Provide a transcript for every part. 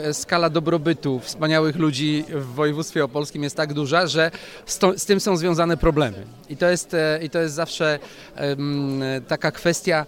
Skala dobrobytu wspaniałych ludzi w województwie opolskim jest tak duża, że z tym są związane problemy. I to jest zawsze taka kwestia,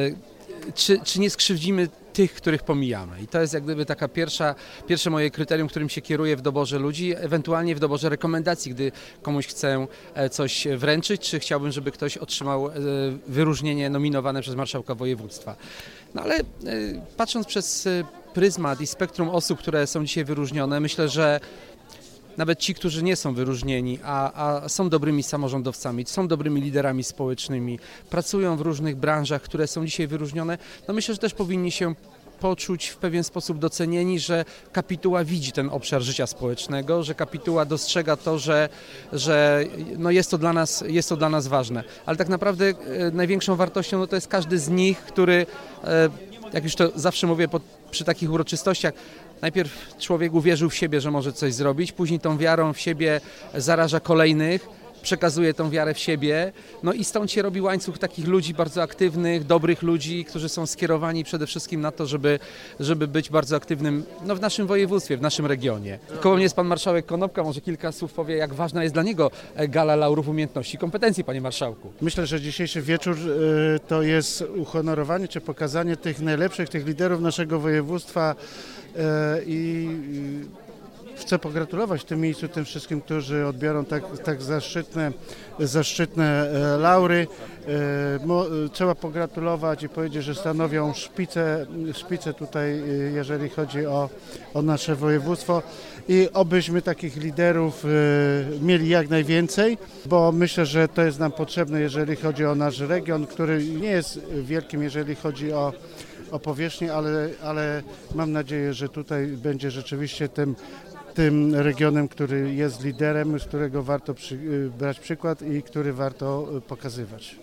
czy nie skrzywdzimy tych, których pomijamy. I to jest jak gdyby taka pierwsze moje kryterium, którym się kieruję w doborze ludzi, ewentualnie w doborze rekomendacji, gdy komuś chcę coś wręczyć, czy chciałbym, żeby ktoś otrzymał wyróżnienie nominowane przez marszałka województwa. No ale patrząc przez pryzmat i spektrum osób, które są dzisiaj wyróżnione, myślę, że nawet ci, którzy nie są wyróżnieni, a są dobrymi samorządowcami, są dobrymi liderami społecznymi, pracują w różnych branżach, które są dzisiaj wyróżnione, no myślę, że też powinni się poczuć w pewien sposób docenieni, że kapituła widzi ten obszar życia społecznego, że kapituła dostrzega to, że no jest to dla nas ważne. Ale tak naprawdę największą wartością no to jest każdy z nich, który, jak już to zawsze mówię przy takich uroczystościach, najpierw człowiek uwierzył w siebie, że może coś zrobić, później tą wiarą w siebie zaraża kolejnych, przekazuje tą wiarę w siebie, no i stąd się robi łańcuch takich ludzi bardzo aktywnych, dobrych ludzi, którzy są skierowani przede wszystkim na to, żeby być bardzo aktywnym w naszym województwie, w naszym regionie. Koło mnie jest pan marszałek Konopka, może kilka słów powie, jak ważna jest dla niego Gala Laurów Umiejętności i Kompetencji, panie marszałku. Myślę, że dzisiejszy wieczór to jest uhonorowanie czy pokazanie tych najlepszych, tych liderów naszego województwa i chcę pogratulować w tym miejscu tym wszystkim, którzy odbiorą tak zaszczytne laury. Trzeba pogratulować i powiedzieć, że stanowią szpicę tutaj, jeżeli chodzi o nasze województwo i obyśmy takich liderów mieli jak najwięcej, bo myślę, że to jest nam potrzebne, jeżeli chodzi o nasz region, który nie jest wielkim, jeżeli chodzi o powierzchnię, ale mam nadzieję, że tutaj będzie rzeczywiście tym regionem, który jest liderem, z którego warto brać przykład i który warto pokazywać.